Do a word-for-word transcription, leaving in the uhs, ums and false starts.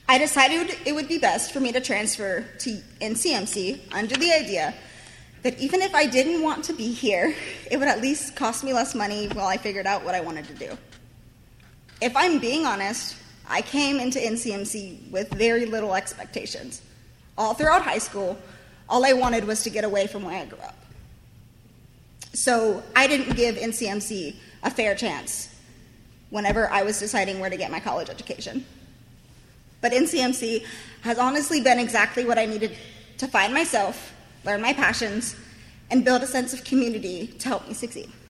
I decided it would be best for me to transfer to N C M C under the idea that even if I didn't want to be here, it would at least cost me less money while I figured out what I wanted to do. If I'm being honest, I came into N C M C with very little expectations. All throughout high school, all I wanted was to get away from where I grew up. So I didn't give N C M C a fair chance whenever I was deciding where to get my college education. But N C M C has honestly been exactly what I needed to find myself, learn my passions, and build a sense of community to help me succeed.